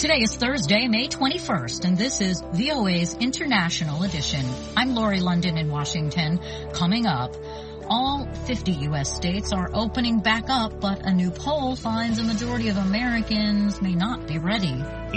Today is Thursday, May 21st, and this is VOA's International Edition. I'm Lori London in Washington. Coming up, all 50 U.S. states are opening back up, but a new poll finds a majority of Americans may not be ready.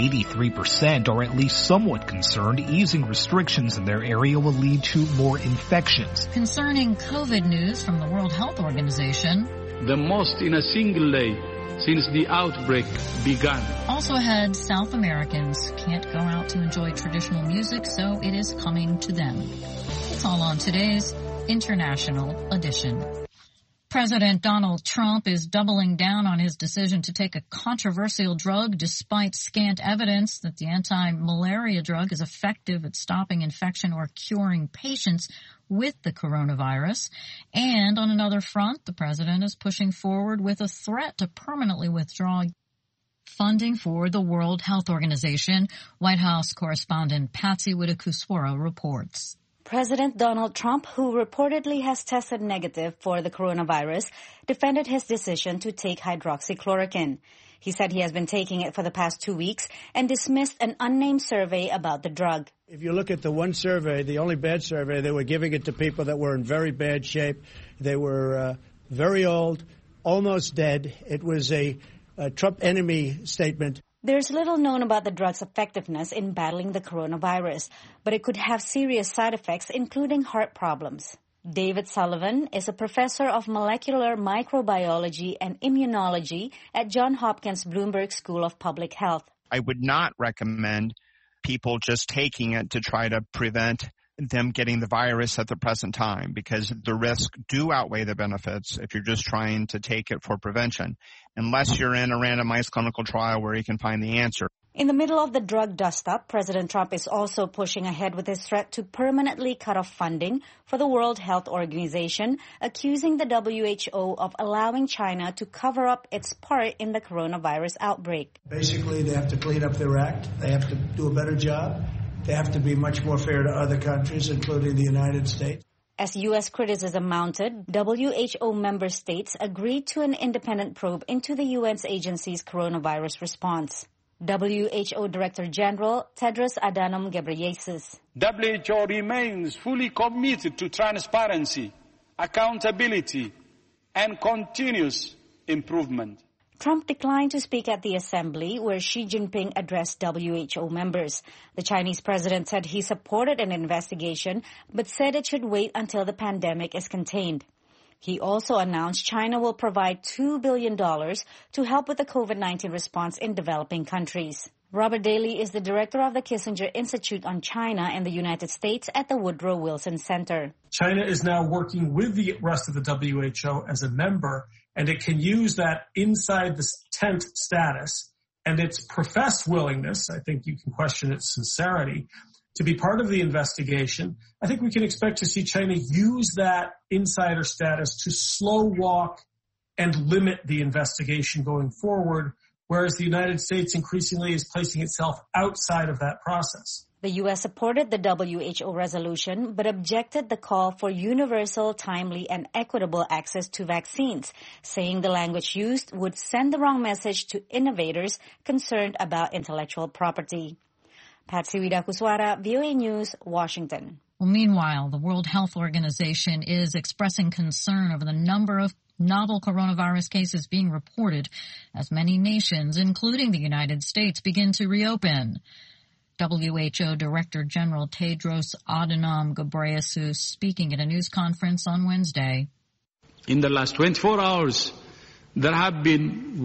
83% are at least somewhat concerned easing restrictions in their area will lead to more infections. Concerning COVID news from the World Health Organization. The most in a single day since the outbreak began. Also ahead, South Americans can't go out to enjoy traditional music, so it is coming to them. It's all on today's International Edition. President Donald Trump is doubling down on his decision to take a controversial drug despite scant evidence that the anti-malaria drug is effective at stopping infection or curing patients with the coronavirus. And on another front, the president is pushing forward with a threat to permanently withdraw funding for the World Health Organization. White House correspondent Patsy Widakuswara reports. President Donald Trump, who reportedly has tested negative for the coronavirus, defended his decision to take hydroxychloroquine. He said he has been taking it for the past 2 weeks and dismissed an unnamed survey about the drug. If you look at the one survey, the only bad survey, they were giving it to people that were in very bad shape. They were very old, almost dead. It was a Trump enemy statement. There's little known about the drug's effectiveness in battling the coronavirus, but it could have serious side effects, including heart problems. David Sullivan is a professor of molecular microbiology and immunology at Johns Hopkins Bloomberg School of Public Health. I would not recommend people just taking it to try to prevent them getting the virus at the present time, because the risks do outweigh the benefits if you're just trying to take it for prevention, unless you're in a randomized clinical trial where you can find the answer. In the middle of the drug dust-up, President Trump is also pushing ahead with his threat to permanently cut off funding for the World Health Organization, accusing the WHO of allowing China to cover up its part in the coronavirus outbreak. Basically, they have to clean up their act. They have to do a better job. They have to be much more fair to other countries, including the United States. As U.S. criticism mounted, WHO member states agreed to an independent probe into the UN's agency's coronavirus response. WHO Director General Tedros Adhanom Ghebreyesus. WHO remains fully committed to transparency, accountability, and continuous improvement. Trump declined to speak at the assembly where Xi Jinping addressed WHO members. The Chinese president said he supported an investigation, but said it should wait until the pandemic is contained. He also announced China will provide $2 billion to help with the COVID-19 response in developing countries. Robert Daly is the director of the Kissinger Institute on China in the United States at the Woodrow Wilson Center. China is now working with the rest of the WHO as a member, and it can use that inside the tent status and its professed willingness, I think you can question its sincerity, to be part of the investigation. I think we can expect to see China use that insider status to slow walk and limit the investigation going forward, whereas the United States increasingly is placing itself outside of that process. The U.S. supported the WHO resolution, but objected the call for universal, timely, and equitable access to vaccines, saying the language used would send the wrong message to innovators concerned about intellectual property. Patsy Widakuswara, VOA News, Washington. Well, meanwhile, the World Health Organization is expressing concern over the number of novel coronavirus cases being reported as many nations, including the United States, begin to reopen. WHO Director General Tedros Adhanom Ghebreyesus speaking at a news conference on Wednesday. In the last 24 hours, there have been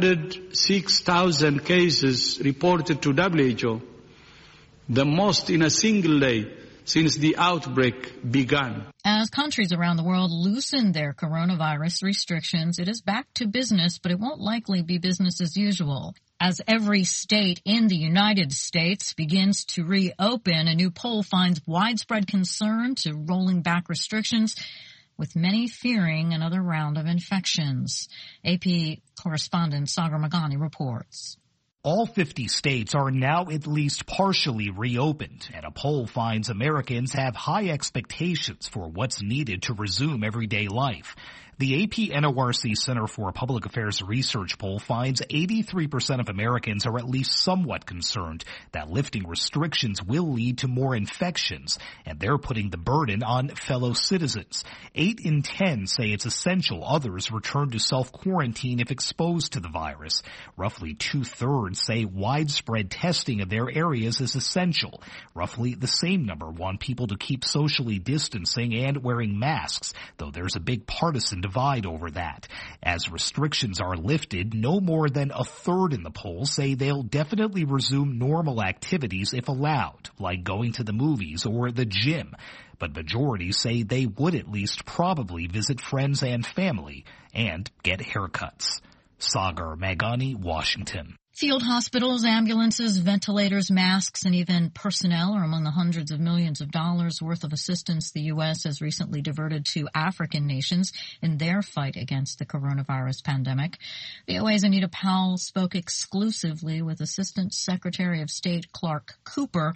106,000 cases reported to WHO, the most in a single day since the outbreak began. As countries around the world loosen their coronavirus restrictions, it is back to business, but it won't likely be business as usual. As every state in the United States begins to reopen, a new poll finds widespread concern to rolling back restrictions, with many fearing another round of infections. AP correspondent Sagar Magani reports. All 50 states are now at least partially reopened, and a poll finds Americans have high expectations for what's needed to resume everyday life. The AP NORC Center for Public Affairs Research poll finds 83% of Americans are at least somewhat concerned that lifting restrictions will lead to more infections, and they're putting the burden on fellow citizens. 8 in 10 say it's essential others return to self-quarantine if exposed to the virus. Roughly 2/3 say widespread testing of their areas is essential. Roughly the same number want people to keep socially distancing and wearing masks, though there's a big partisan divide over that. As restrictions are lifted, no more than 1/3 in the poll say they'll definitely resume normal activities if allowed, like going to the movies or the gym. But majorities say they would at least probably visit friends and family and get haircuts. Sagar Meghani, Washington. Field hospitals, ambulances, ventilators, masks, and even personnel are among the hundreds of millions of dollars worth of assistance the U.S. has recently diverted to African nations in their fight against the coronavirus pandemic. VOA's Anita Powell spoke exclusively with Assistant Secretary of State Clark Cooper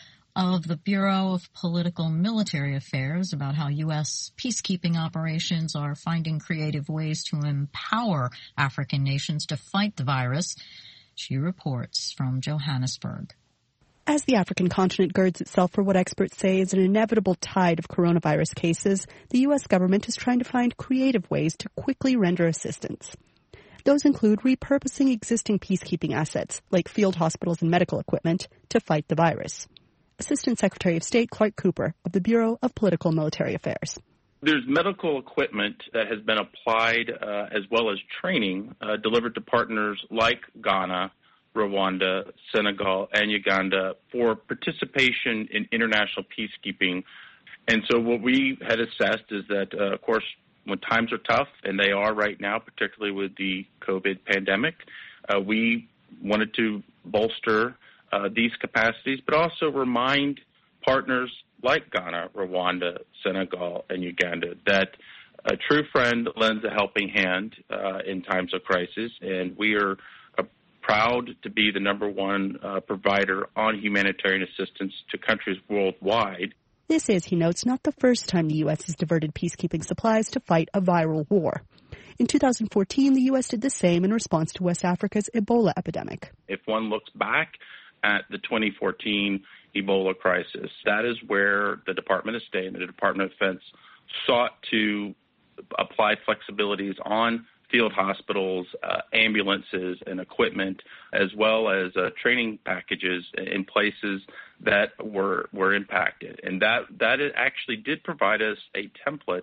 of the Bureau of Political Military Affairs about how U.S. peacekeeping operations are finding creative ways to empower African nations to fight the virus. She reports from Johannesburg. As the African continent girds itself for what experts say is an inevitable tide of coronavirus cases, the U.S. government is trying to find creative ways to quickly render assistance. Those include repurposing existing peacekeeping assets, like field hospitals and medical equipment, to fight the virus. Assistant Secretary of State Clark Cooper of the Bureau of Political Military Affairs. There's medical equipment that has been applied as well as training delivered to partners like Ghana, Rwanda, Senegal, and Uganda for participation in international peacekeeping. And so what we had assessed is that, of course, when times are tough, and they are right now, particularly with the COVID pandemic, we wanted to bolster these capacities, but also remind partners like Ghana, Rwanda, Senegal, and Uganda that a true friend lends a helping hand in times of crisis, and we are proud to be the number one provider on humanitarian assistance to countries worldwide. This is, he notes, not the first time the U.S. has diverted peacekeeping supplies to fight a viral war. In 2014, the U.S. did the same in response to West Africa's Ebola epidemic. If one looks back at the 2014 Ebola crisis, that is where the Department of State and the Department of Defense sought to apply flexibilities on field hospitals, ambulances, and equipment, as well as training packages in places that were impacted. And that actually did provide us a template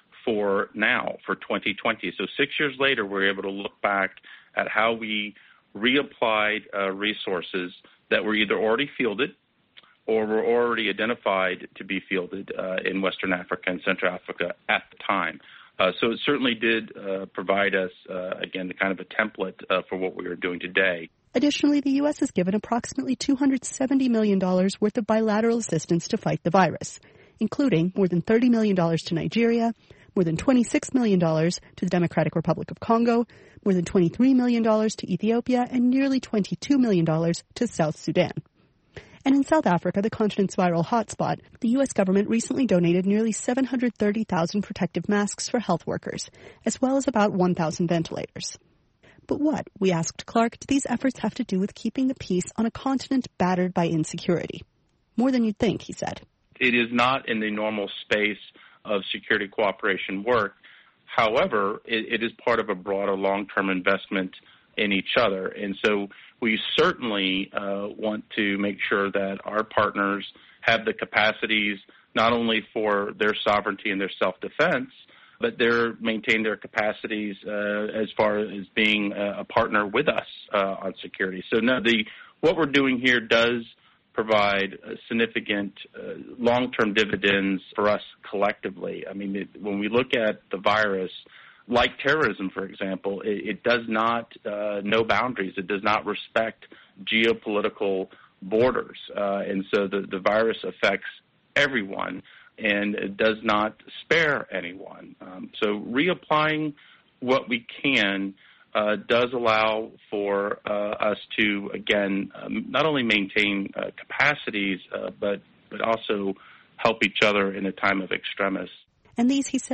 for now, for 2020. So 6 years later, we're able to look back at how we reapplied resources that were either already fielded or were already identified to be fielded in Western Africa and Central Africa at the time. So it certainly did provide us, again, the kind of a template for what we are doing today. Additionally, the U.S. has given approximately $270 million worth of bilateral assistance to fight the virus, including more than $30 million to Nigeria, more than $26 million to the Democratic Republic of Congo, more than $23 million to Ethiopia, and nearly $22 million to South Sudan. And in South Africa, the continent's viral hotspot, the U.S. government recently donated nearly 730,000 protective masks for health workers, as well as about 1,000 ventilators. But what, we asked Clark, do these efforts have to do with keeping the peace on a continent battered by insecurity? More than you'd think, he said. It is not in the normal space of security cooperation work. However, it is part of a broader long-term investment in each other. And so we certainly want to make sure that our partners have the capacities not only for their sovereignty and their self-defense, but they maintain their capacities as far as being a partner with us on security. So no, what we're doing here does provide significant long-term dividends for us collectively. I mean, when we look at the virus, like terrorism, for example, it does not know boundaries. It does not respect geopolitical borders. And so the virus affects everyone, and it does not spare anyone. So reapplying what we can does allow for us to, again, not only maintain capacities, but also help each other in a time of extremis. And these, he said,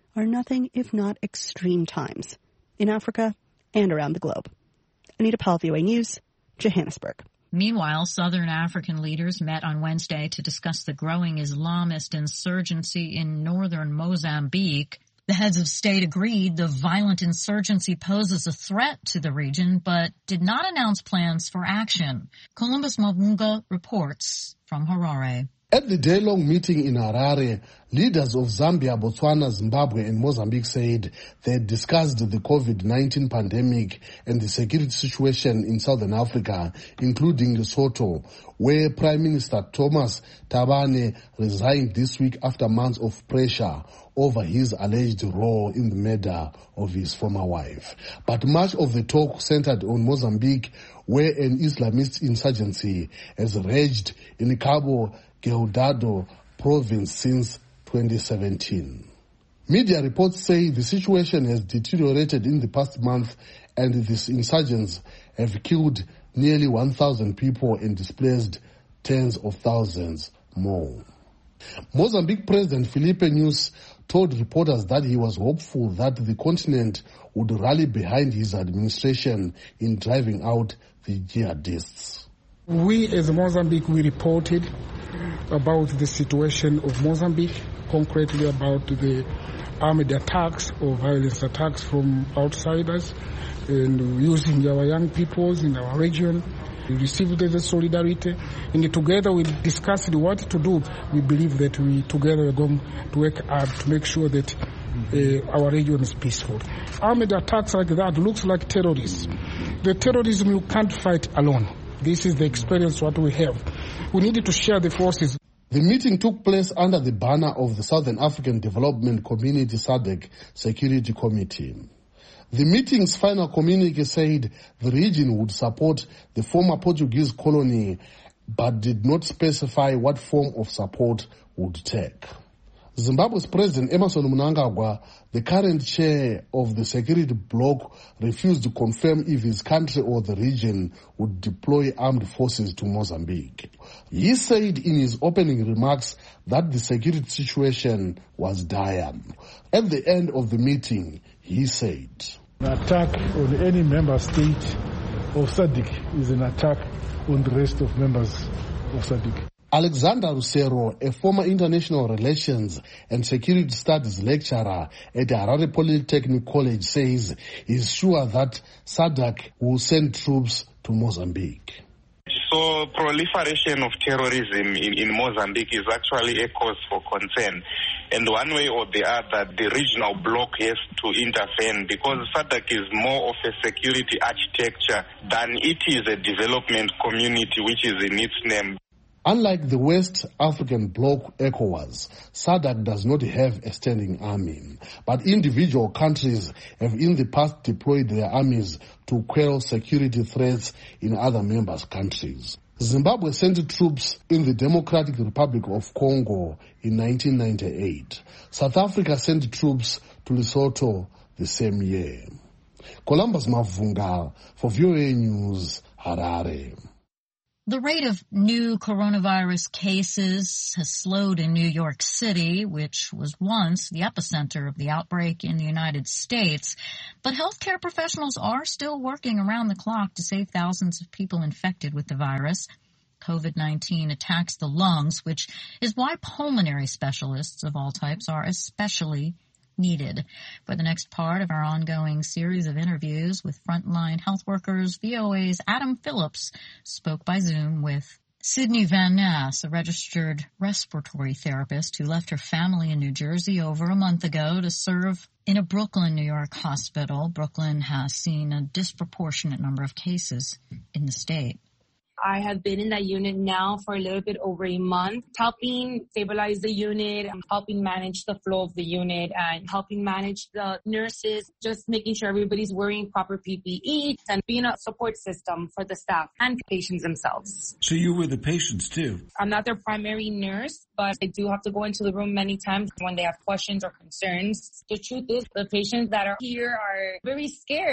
are nothing if not extreme times in Africa and around the globe. Anita Powell, VOA News, Johannesburg. Meanwhile, Southern African leaders met on Wednesday to discuss the growing Islamist insurgency in northern Mozambique. The heads of state agreed the violent insurgency poses a threat to the region, but did not announce plans for action. Columbus Mavunga reports from Harare. At the day-long meeting in Harare, leaders of Zambia, Botswana, Zimbabwe and Mozambique said they had discussed the COVID-19 pandemic and the security situation in Southern Africa, including Lesotho, where Prime Minister Thomas Thabane resigned this week after months of pressure over his alleged role in the murder of his former wife. But much of the talk centered on Mozambique, where an Islamist insurgency has raged in Cabo Delgado province since 2017. Media reports say the situation has deteriorated in the past month and these insurgents have killed nearly 1,000 people and displaced tens of thousands more. Mozambique President Filipe Nyusi told reporters that he was hopeful that the continent would rally behind his administration in driving out the jihadists. We as Mozambique, we reported about the situation of Mozambique, concretely about the armed attacks or violence attacks from outsiders and using our young peoples in our region. We received the solidarity and together we discussed what to do. We believe that we together are going to work hard to make sure that our region is peaceful. Armed attacks like that looks like terrorism. The terrorism you can't fight alone. This is the experience what we have. We needed to share the forces. The meeting took place under the banner of the Southern African Development Community SADC Security Committee. The meeting's final communique said the region would support the former Portuguese colony, but did not specify what form of support would take. Zimbabwe's President Emmerson Mnangagwa, the current chair of the security bloc, refused to confirm if his country or the region would deploy armed forces to Mozambique. He said in his opening remarks that the security situation was dire. At the end of the meeting, he said, "An attack on any member state of SADC is an attack on the rest of members of SADC." Alexander Rusero, a former international relations and security studies lecturer at Harare Polytechnic College, says he's sure that SADC will send troops to Mozambique. So proliferation of terrorism in Mozambique is actually a cause for concern. And one way or the other, the regional bloc has to intervene because SADC is more of a security architecture than it is a development community, which is in its name. Unlike the West African bloc ECOWAS, SADC does not have a standing army, but individual countries have in the past deployed their armies to quell security threats in other members' countries. Zimbabwe sent troops in the Democratic Republic of Congo in 1998. South Africa sent troops to Lesotho the same year. Columbus Mavunga for VOA News, Harare. The rate of new coronavirus cases has slowed in New York City, which was once the epicenter of the outbreak in the United States. But healthcare professionals are still working around the clock to save thousands of people infected with the virus. COVID-19 attacks the lungs, which is why pulmonary specialists of all types are especially needed. For the next part of our ongoing series of interviews with frontline health workers, VOA's Adam Phillips spoke by Zoom with Sydney Van Ness, a registered respiratory therapist who left her family in New Jersey over a month ago to serve in a Brooklyn, New York hospital. Brooklyn has seen a disproportionate number of cases in the state. I have been in that unit now for a little bit over a month, helping stabilize the unit, helping manage the flow of the unit, and helping manage the nurses, just making sure everybody's wearing proper PPE and being a support system for the staff and patients themselves. So you were the patients too? I'm not their primary nurse, but I do have to go into the room many times when they have questions or concerns. The truth is, the patients that are here are very scared.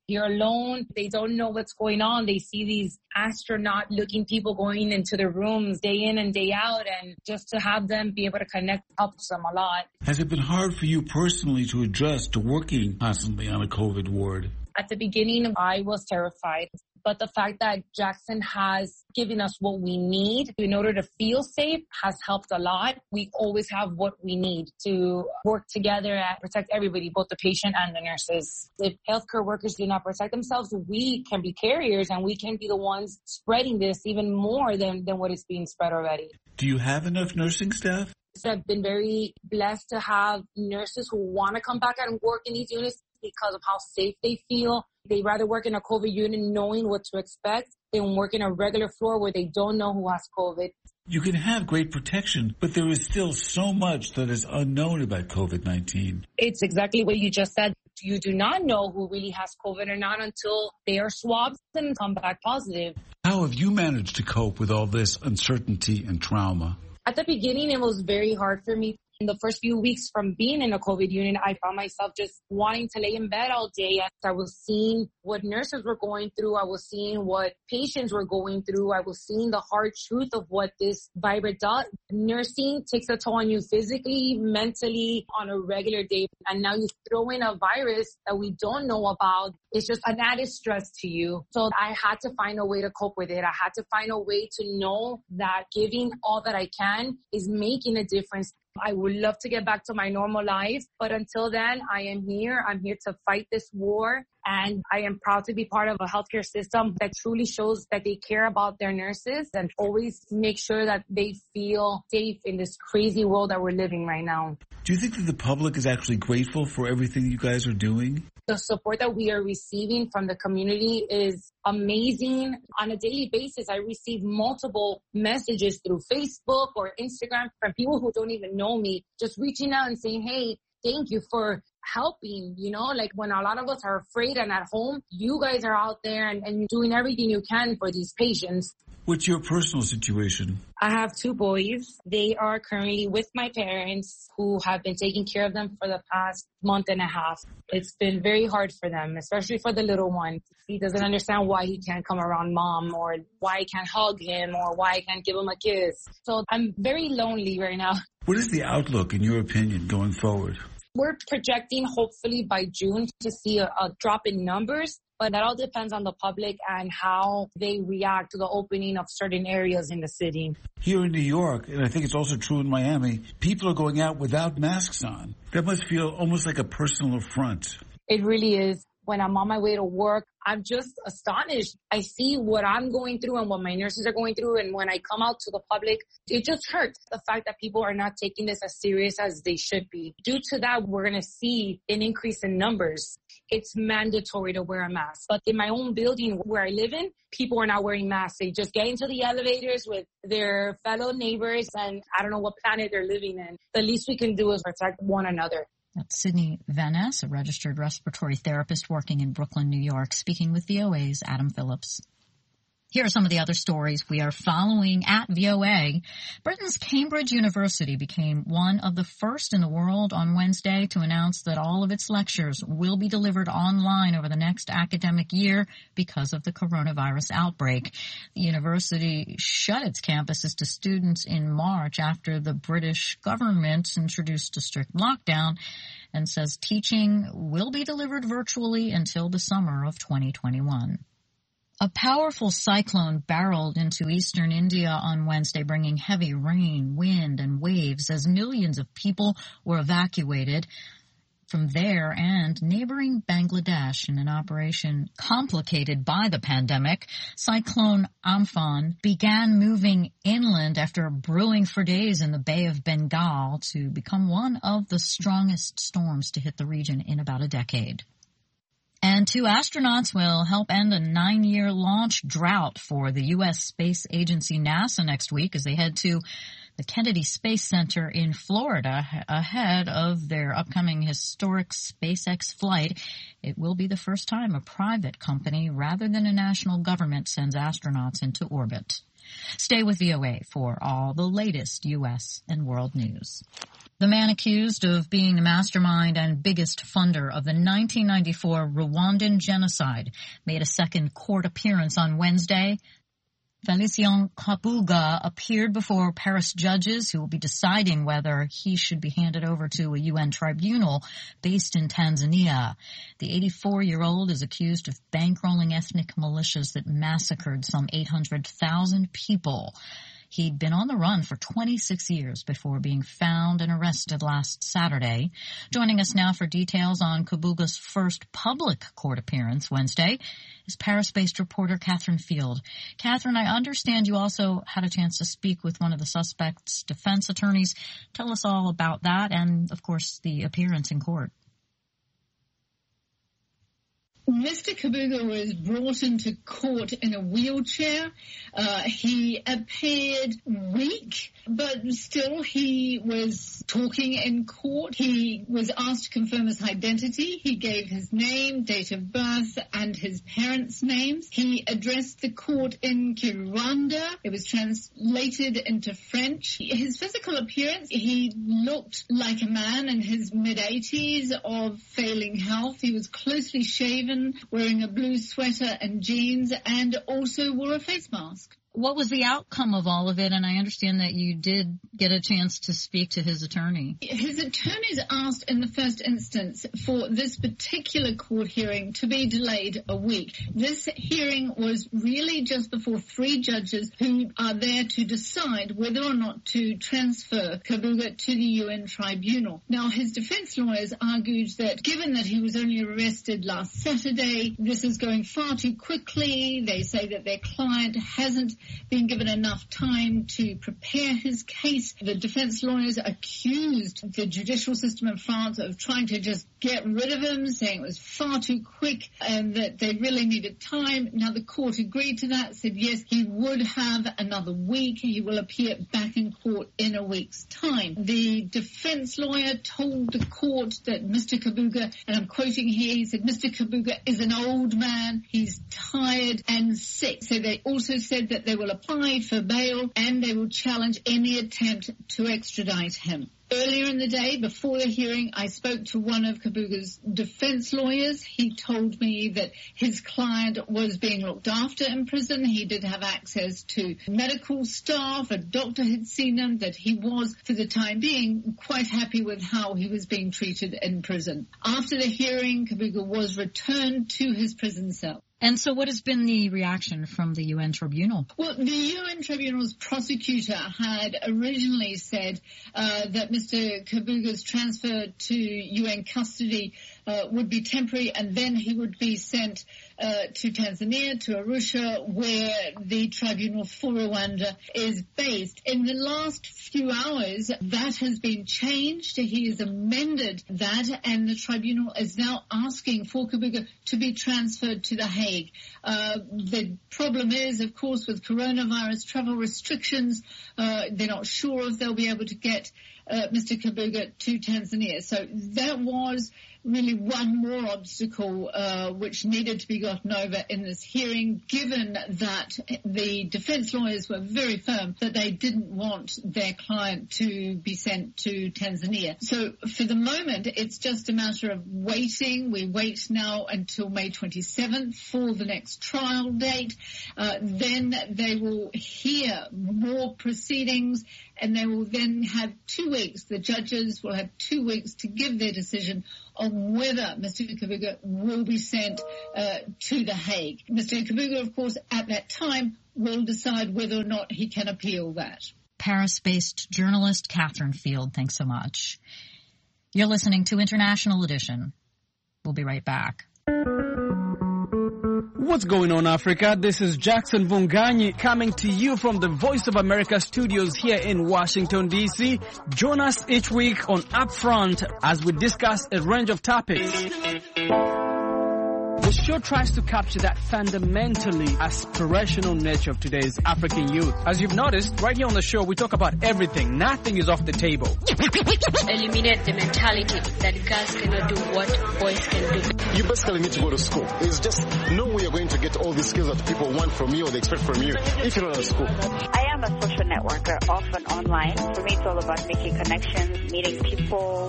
You're alone. They don't know what's going on. They see these astronaut-looking people going into their rooms day in and day out, and just to have them be able to connect helps them a lot. Has it been hard for you personally to adjust to working constantly on a COVID ward? At the beginning, I was terrified. But the fact that Jackson has given us what we need in order to feel safe has helped a lot. We always have what we need to work together and protect everybody, both the patient and the nurses. If healthcare workers do not protect themselves, we can be carriers and we can be the ones spreading this even more than what is being spread already. Do you have enough nursing staff? So I've been very blessed to have nurses who want to come back and work in these units because of how safe they feel. They rather work in a COVID unit knowing what to expect than work in a regular floor where they don't know who has COVID. You can have great protection, but there is still so much that is unknown about COVID-19. It's exactly what you just said. You do not know who really has COVID or not until they are swabbed and come back positive. How have you managed to cope with all this uncertainty and trauma? At the beginning, it was very hard for me. In the first few weeks from being in a COVID unit, I found myself just wanting to lay in bed all day. I was seeing what nurses were going through. I was seeing what patients were going through. I was seeing the hard truth of what this virus does. Nursing takes a toll on you physically, mentally, on a regular day. And now you throw in a virus that we don't know about. It's just an added stress to you. So I had to find a way to cope with it. I had to find a way to know that giving all that I can is making a difference. I would love to get back to my normal life, but until then, I am here. I'm here to fight this war, and I am proud to be part of a healthcare system that truly shows that they care about their nurses and always make sure that they feel safe in this crazy world that we're living right now. Do you think that the public is actually grateful for everything you guys are doing? The support that we are receiving from the community is amazing. On a daily basis, I receive multiple messages through Facebook or Instagram from people who don't even know me, just reaching out and saying, hey, thank you for helping. You know, like when a lot of us are afraid and at home, you guys are out there and doing everything you can for these patients. What's your personal situation? I have 2 boys. They are currently with my parents who have been taking care of them for the past month and a half. It's been very hard for them, especially for the little one. He doesn't understand why he can't come around mom or why I can't hug him or why I can't give him a kiss. So I'm very lonely right now. What is the outlook, in your opinion, going forward? We're projecting hopefully by June to see a drop in numbers, but that all depends on the public and how they react to the opening of certain areas in the city. Here in New York, and I think it's also true in Miami, people are going out without masks on. That must feel almost like a personal affront. It really is. When I'm on my way to work, I'm just astonished. I see what I'm going through and what my nurses are going through. And when I come out to the public, it just hurts. The fact that people are not taking this as serious as they should be. Due to that, we're going to see an increase in numbers. It's mandatory to wear a mask. But in my own building where I live in, people are not wearing masks. They just get into the elevators with their fellow neighbors. And I don't know what planet they're living in. The least we can do is protect one another. That's Sydney Van Ness, a registered respiratory therapist working in Brooklyn, New York, speaking with VOA's Adam Phillips. Here are some of the other stories we are following at VOA. Britain's Cambridge University became one of the first in the world on Wednesday to announce that all of its lectures will be delivered online over the next academic year because of the coronavirus outbreak. The university shut its campuses to students in March after the British government introduced a strict lockdown and says teaching will be delivered virtually until the summer of 2021. A powerful cyclone barreled into eastern India on Wednesday, bringing heavy rain, wind, and waves as millions of people were evacuated from there and neighboring Bangladesh in an operation complicated by the pandemic. Cyclone Amphan began moving inland after brewing for days in the Bay of Bengal to become one of the strongest storms to hit the region in about a decade. And 2 astronauts will help end a 9-year launch drought for the U.S. Space Agency NASA next week as they head to the Kennedy Space Center in Florida ahead of their upcoming historic SpaceX flight. It will be the first time a private company rather than a national government sends astronauts into orbit. Stay with VOA for all the latest U.S. and world news. The man accused of being the mastermind and biggest funder of the 1994 Rwandan genocide made a second court appearance on Wednesday. Felicien Kabuga appeared before Paris judges who will be deciding whether he should be handed over to a UN tribunal based in Tanzania. The 84-year-old is accused of bankrolling ethnic militias that massacred some 800,000 people. He'd been on the run for 26 years before being found and arrested last Saturday. Joining us now for details on Kabuga's first public court appearance Wednesday is Paris-based reporter Catherine Field. Catherine, I understand you also had a chance to speak with one of the suspect's defense attorneys. Tell us all about that and, of course, the appearance in court. Mr. Kabuga was brought into court in a wheelchair. He appeared weak, but still he was talking in court. He was asked to confirm his identity. He gave his name, date of birth, and his parents' names. He addressed the court in Kinyarwanda. It was translated into French. His physical appearance, he looked like a man in his mid-80s of failing health. He was closely shaven, wearing a blue sweater and jeans, and also wore a face mask. What was the outcome of all of it? And I understand that you did get a chance to speak to his attorney. His attorneys asked in the first instance for this particular court hearing to be delayed a week. This hearing was really just before three judges who are there to decide whether or not to transfer Kabuga to the UN tribunal. Now, his defense lawyers argued that given that he was only arrested last Saturday, this is going far too quickly. They say that their client hasn't been given enough time to prepare his case. The defense lawyers accused the judicial system in France of trying to just get rid of him, saying it was far too quick and that they really needed time. Now, the court agreed to that, said yes, he would have another week. He will appear back in court in a week's time. The defense lawyer told the court that Mr. Kabuga, and I'm quoting here, he said, Mr. Kabuga is an old man, he's tired and sick. So they also said that they will apply for bail and they will challenge any attempt to extradite him. Earlier in the day, before the hearing, I spoke to one of Kabuga's defense lawyers. He told me that his client was being looked after in prison. He did have access to medical staff. A doctor had seen him, that he was, for the time being, quite happy with how he was being treated in prison. After the hearing, Kabuga was returned to his prison cell. And so what has been the reaction from the UN tribunal? Well, the UN tribunal's prosecutor had originally said that Mr. Kabuga's transfer to UN custody would be temporary, and then he would be sent to Tanzania, to Arusha, where the tribunal for Rwanda is based. In the last few hours, that has been changed. He has amended that, and the tribunal is now asking for Kabuga to be transferred to The Hague. The problem is, of course, with coronavirus travel restrictions, they're not sure if they'll be able to get Mr. Kabuga to Tanzania. So that was really one more obstacle which needed to be gotten over in this hearing, given that the defense lawyers were very firm that they didn't want their client to be sent to Tanzania. So for the moment, it's just a matter of waiting. We wait now until May 27th for the next trial date. Then they will hear more proceedings, and they will then have 2 weeks. The judges will have 2 weeks to give their decision on whether Mr. Kabuga will be sent to The Hague. Mr. Kabuga, of course, at that time will decide whether or not he can appeal that. Paris-based journalist Catherine Field, thanks so much. You're listening to International Edition. We'll be right back. What's going on, Africa? This is Jackson Vunganyi coming to you from the Voice of America studios here in Washington, D.C. Join us each week on Upfront as we discuss a range of topics. The show tries to capture that fundamentally aspirational nature of today's African youth. As you've noticed, right here on the show, we talk about everything. Nothing is off the table. Eliminate the mentality that girls cannot do what boys can do. You basically need to go to school. It's just no way you're going to get all these skills that people want from you or they expect from you if you're not at school. I am a social networker, often online. For me, it's all about making connections, meeting people.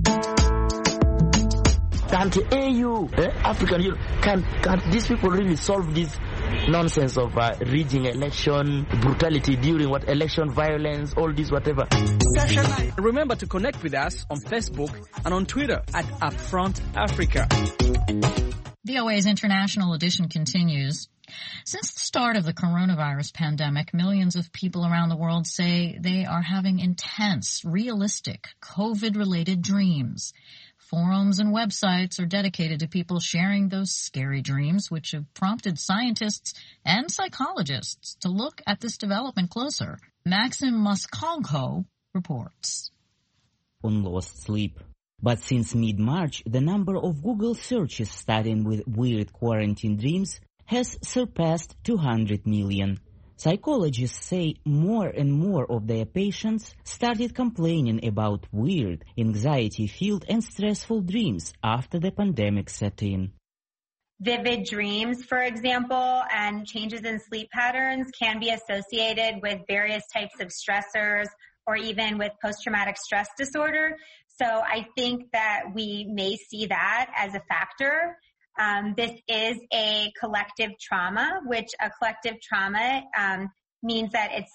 Can't AU, African Union, can these people really solve this nonsense of rigging election, brutality during election violence, all this whatever? Remember to connect with us on Facebook and on Twitter at Upfront Africa. VOA's International Edition continues. Since the start of the coronavirus pandemic, millions of people around the world say they are having intense, realistic, COVID-related dreams. Forums and websites are dedicated to people sharing those scary dreams, which have prompted scientists and psychologists to look at this development closer. Maxim Moskalko reports. On lost sleep. But since mid-March, the number of Google searches starting with weird quarantine dreams has surpassed 200 million. Psychologists say more and more of their patients started complaining about weird, anxiety-filled and stressful dreams after the pandemic set in. Vivid dreams, for example, and changes in sleep patterns can be associated with various types of stressors or even with post-traumatic stress disorder. So I think that we may see that as a factor. This is a collective trauma, which a collective trauma means that it's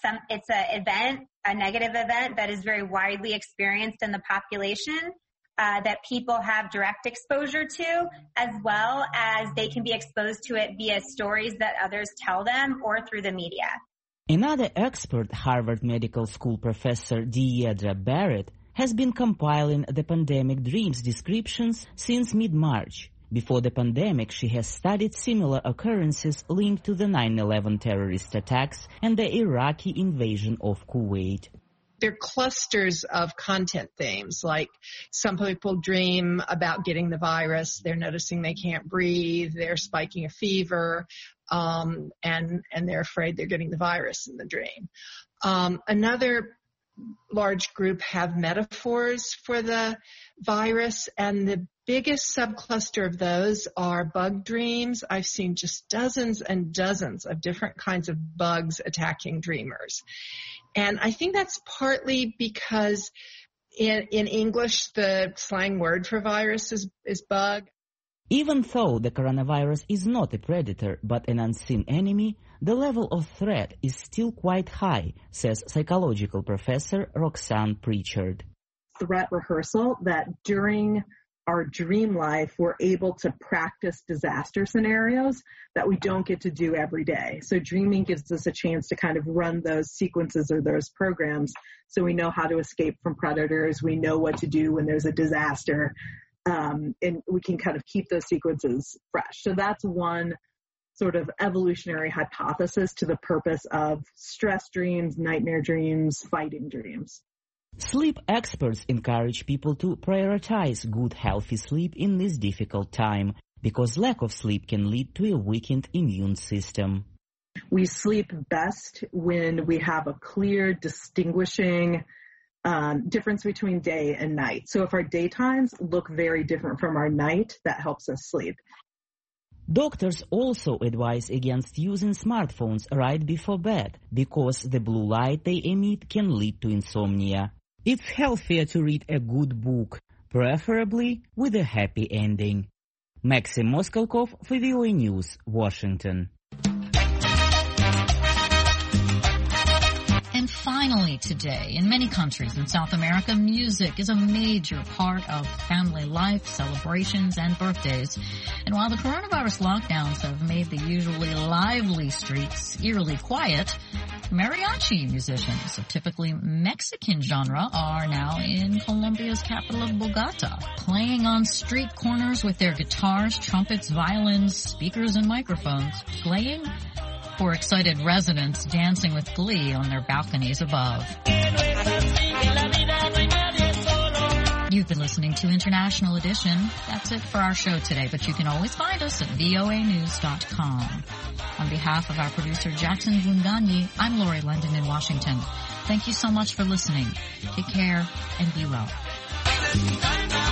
a negative event that is very widely experienced in the population, that people have direct exposure to, as well as they can be exposed to it via stories that others tell them or through the media. Another expert, Harvard Medical School professor Deidre Barrett, has been compiling the pandemic dreams descriptions since mid-March. Before the pandemic, she has studied similar occurrences linked to the 9/11 terrorist attacks and the Iraqi invasion of Kuwait. They're clusters of content themes, like some people dream about getting the virus, they're noticing they can't breathe, they're spiking a fever, and they're afraid they're getting the virus in the dream. Another large group have metaphors for the virus, and the biggest subcluster of those are bug dreams. I've seen just dozens and dozens of different kinds of bugs attacking dreamers. And I think that's partly because in English, the slang word for virus is bug. Even though the coronavirus is not a predator but an unseen enemy, the level of threat is still quite high, says psychological professor Roxanne Pritchard. Threat rehearsal, that during our dream life, we're able to practice disaster scenarios that we don't get to do every day. So dreaming gives us a chance to kind of run those sequences or those programs so we know how to escape from predators. We know what to do when there's a disaster, and we can kind of keep those sequences fresh. So that's one sort of evolutionary hypothesis to the purpose of stress dreams, nightmare dreams, fighting dreams. Sleep experts encourage people to prioritize good, healthy sleep in this difficult time, because lack of sleep can lead to a weakened immune system. We sleep best when we have a clear, distinguishing difference between day and night. So if our daytimes look very different from our night, that helps us sleep. Doctors also advise against using smartphones right before bed, because the blue light they emit can lead to insomnia. It's healthier to read a good book, preferably with a happy ending. Maxim Moskalkov for VOA News, Washington. And finally today, in many countries in South America, music is a major part of family life, celebrations, and birthdays. And while the coronavirus lockdowns have made the usually lively streets eerily quiet, mariachi musicians of typically Mexican genre are now in Colombia's capital of Bogota, playing on street corners with their guitars, trumpets, violins, speakers, and microphones, playing for excited residents dancing with glee on their balconies above. You've been listening to International Edition. That's it for our show today, but you can always find us at voanews.com. On behalf of our producer Jackson Vunganyi, I'm Lori London in Washington. Thank you so much for listening. Take care and be well.